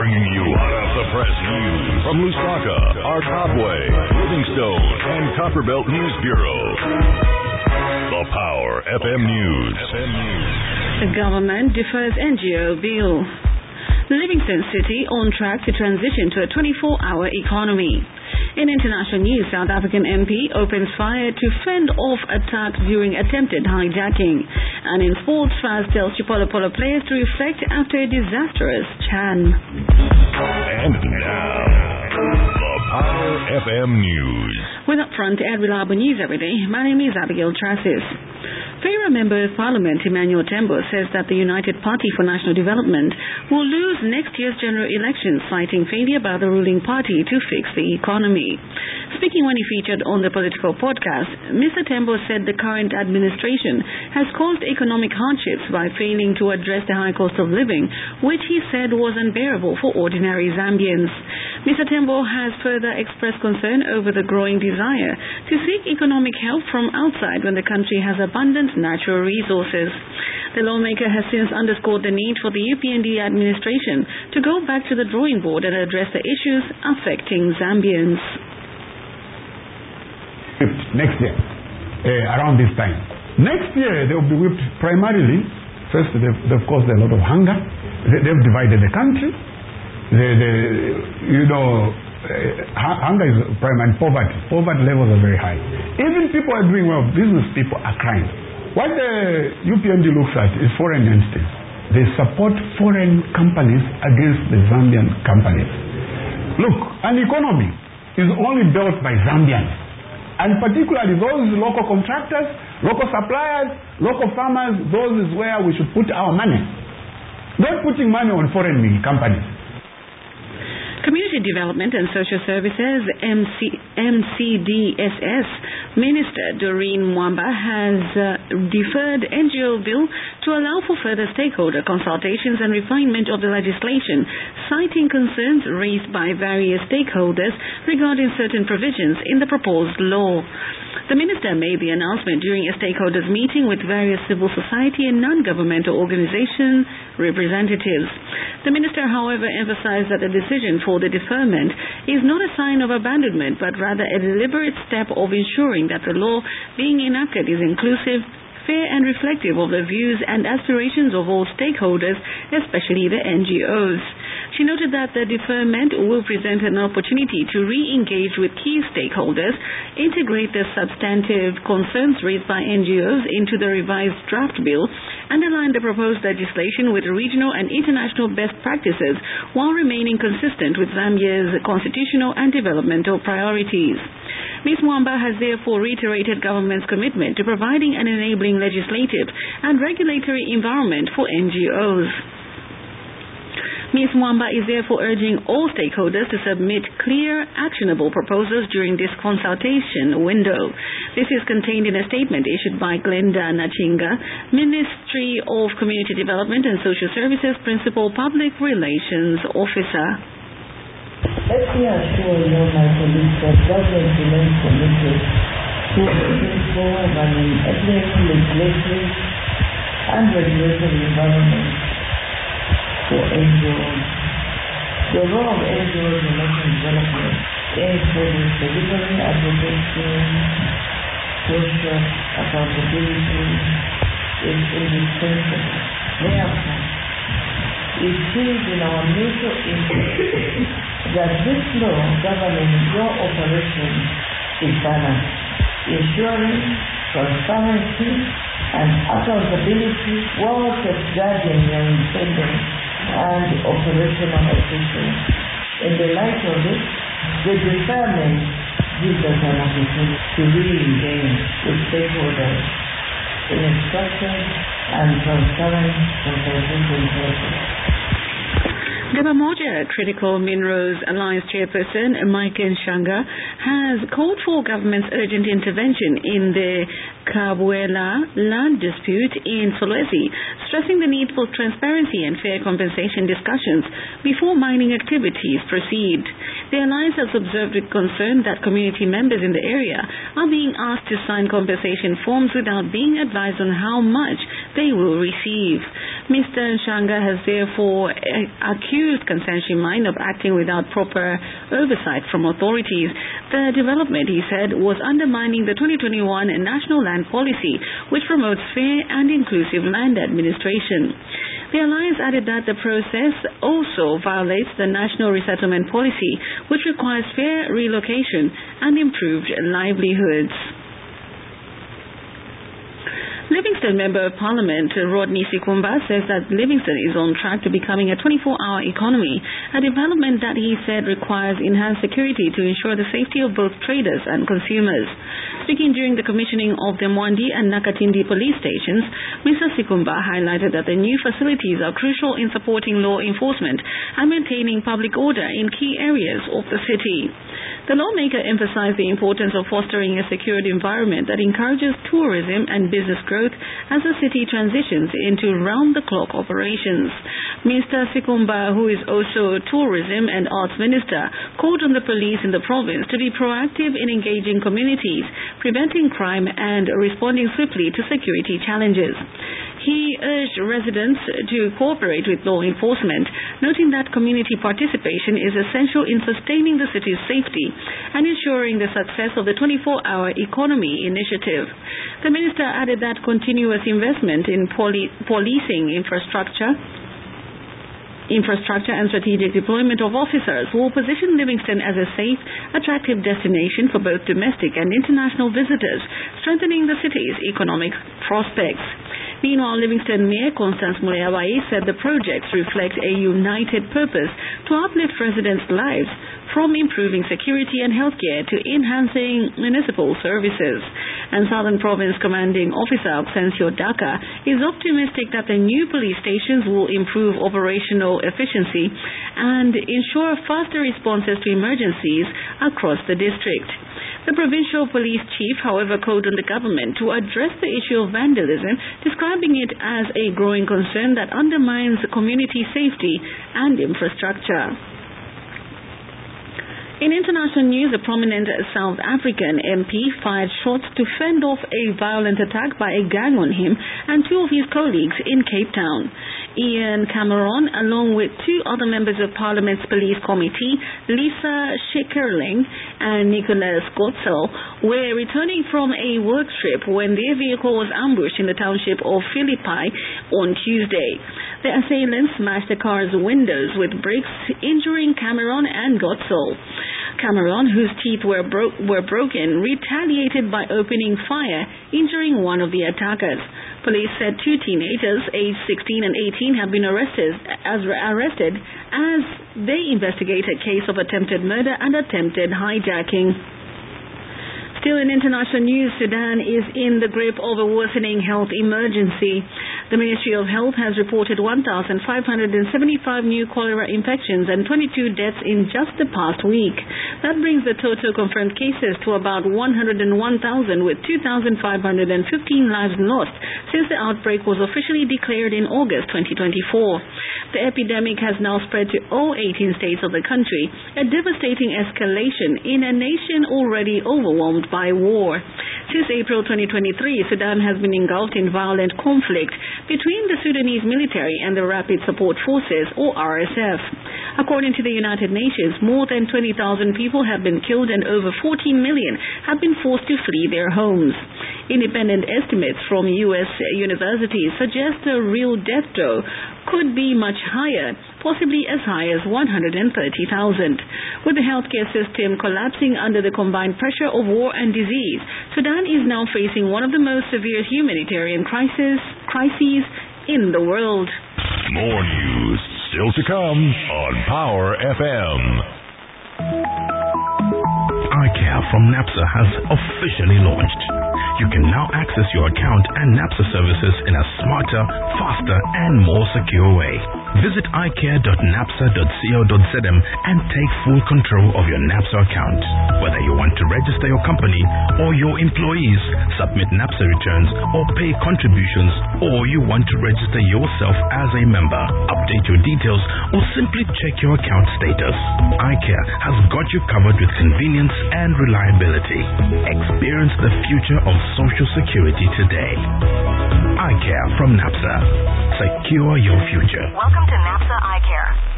Bringing you hot off the press news from Lusaka, Arkabwe, Livingstone, and Copperbelt News Bureau. The Power FM News. The government defers NGO bill. Livingstone City on track to transition to a 24-hour economy. In international news, South African MP opens fire to fend off attacks during attempted hijacking. And in sports, Faz tells Chipolo Polo players to reflect after a disastrous Chan. And now, the Power FM News. With upfront and reliable news every day, my name is Abigail Trassis. Favourite Member of Parliament Emmanuel Tembo says that the United Party for National Development will lose next year's general elections, citing failure by the ruling party to fix the economy. Speaking when he featured on the Political Podcast, Mr. Tembo said the current administration has caused economic hardships by failing to address the high cost of living, which he said was unbearable for ordinary Zambians. Mr. Tembo has further expressed concern over the growing desire to seek economic help from outside when the country has abundant natural resources. The lawmaker has since underscored the need for the UPND administration to go back to the drawing board and address the issues affecting Zambians. Next year, around this time. Next year, they will be whipped primarily. First, of course, there are a lot of hunger. They've divided the country. Hunger is primary poverty. Poverty levels are very high. Even people are doing well. Business people are crying. What the UPND looks at is foreign entities. They support foreign companies against the Zambian companies. Look, an economy is only built by Zambians. And particularly those local contractors, local suppliers, local farmers, those is where we should put our money. Not putting money on foreign companies. Community Development and Social Services MCDSS Minister Doreen Mwamba has deferred NGO bill to allow for further stakeholder consultations and refinement of the legislation, citing concerns raised by various stakeholders regarding certain provisions in the proposed law. The minister made the announcement during a stakeholders meeting with various civil society and non-governmental organization representatives. The minister, however, emphasized that the decision for the deferment is not a sign of abandonment, but rather a deliberate step of ensuring that the law being enacted is inclusive, fair and reflective of the views and aspirations of all stakeholders, especially the NGOs. She noted that the deferment will present an opportunity to re-engage with key stakeholders, integrate the substantive concerns raised by NGOs into the revised draft bill, and align the proposed legislation with regional and international best practices while remaining consistent with Zambia's constitutional and developmental priorities. Ms. Mwamba has therefore reiterated government's commitment to providing an enabling legislative and regulatory environment for NGOs. Ms. Mwamba is therefore urging all stakeholders to submit clear, actionable proposals during this consultation window. This is contained in a statement issued by Glenda Nachinga, Ministry of Community Development and Social Services Principal Public Relations Officer. Let me assure you, my colleagues, that government remains committed to moving forward an enabling legislative and regulatory environment for NGOs. The role of NGOs in national development includes delivering advocacy, social accountability is indispensable. Therefore, it is in our mutual interest that this law governing your operations is balanced, ensuring transparency and accountability while safeguarding your independence and operational efficiency. In the light of this, the deferment gives us an opportunity to re-engage with stakeholders in a structured and transparent consultation process. Gabamoja Critical Minerals Alliance Chairperson Mike Nshanga has called for government's urgent intervention in the Kabuela land dispute in Solwezi, stressing the need for transparency and fair compensation discussions before mining activities proceed. The alliance has observed with concern that community members in the area are being asked to sign compensation forms without being advised on how much they will receive. Mr. Nshanga has therefore accused Kansanshi Mine of acting without proper oversight from authorities. The development, he said, was undermining the 2021 National Land Policy, which promotes fair and inclusive land administration. The alliance added that the process also violates the National Resettlement Policy, which requires fair relocation and improved livelihoods. Livingston Member of Parliament Rodney Sikumba says that Livingston is on track to becoming a 24-hour economy, a development that he said requires enhanced security to ensure the safety of both traders and consumers. Speaking during the commissioning of the Mwandi and Nakatindi police stations, Mr. Sikumba highlighted that the new facilities are crucial in supporting law enforcement and maintaining public order in key areas of the city. The lawmaker emphasized the importance of fostering a secured environment that encourages tourism and business growth as the city transitions into round-the-clock operations. Mr. Sikumba, who is also Tourism and Arts Minister, called on the police in the province to be proactive in engaging communities, preventing crime and responding swiftly to security challenges. He urged residents to cooperate with law enforcement, noting that community participation is essential in sustaining the city's safety and ensuring the success of the 24-hour economy initiative. The minister added that continuous investment in policing infrastructure and strategic deployment of officers will position Livingston as a safe, attractive destination for both domestic and international visitors, strengthening the city's economic prospects. Meanwhile, Livingston Mayor Constance Muleabai said the projects reflect a united purpose to uplift residents' lives, from improving security and healthcare to enhancing municipal services. And Southern Province Commanding Officer Absencio Daka is optimistic that the new police stations will improve operational efficiency and ensure faster responses to emergencies across the district. The provincial police chief, however, called on the government to address the issue of vandalism, describing it as a growing concern that undermines community safety and infrastructure. In international news, a prominent South African MP fired shots to fend off a violent attack by a gang on him and two of his colleagues in Cape Town. Ian Cameron, along with two other members of Parliament's Police Committee, Lisa Schickerling and Nicholas Gotzel, were returning from a work trip when their vehicle was ambushed in the township of Philippi on Tuesday. The assailants smashed the car's windows with bricks, injuring Cameron and Gotzel. Cameron, whose teeth were broken, retaliated by opening fire, injuring one of the attackers. Police said two teenagers, aged 16 and 18, have been arrested as they investigate a case of attempted murder and attempted hijacking. Still in international news, Sudan is in the grip of a worsening health emergency. The Ministry of Health has reported 1,575 new cholera infections and 22 deaths in just the past week. That brings the total confirmed cases to about 101,000, with 2,515 lives lost since the outbreak was officially declared in August 2024. The epidemic has now spread to all 18 states of the country, a devastating escalation in a nation already overwhelmed by war. Since April 2023, Sudan has been engulfed in violent conflict between the Sudanese military and the Rapid Support Forces, or RSF. According to the United Nations, more than 20,000 people have been killed and over 14 million have been forced to flee their homes. Independent estimates from U.S. universities suggest the real death toll could be much higher, possibly as high as 130,000. With the healthcare system collapsing under the combined pressure of war and disease, Sudan is now facing one of the most severe humanitarian crises in the world. More news still to come on Power FM. iCare from NAPSA has officially launched. You can now access your account and NAPSA services in a smarter, faster, and more secure way. Visit icare.napsa.co.zm and take full control of your NAPSA account. Whether you want to register your company or your employees, submit NAPSA returns or pay contributions, or you want to register yourself as a member, update your details, or simply check your account status, iCare has got you covered with convenience and reliability. Experience the future of Social Security today. iCare from NAPSA. Secure your future. Welcome to NAPSA iCare.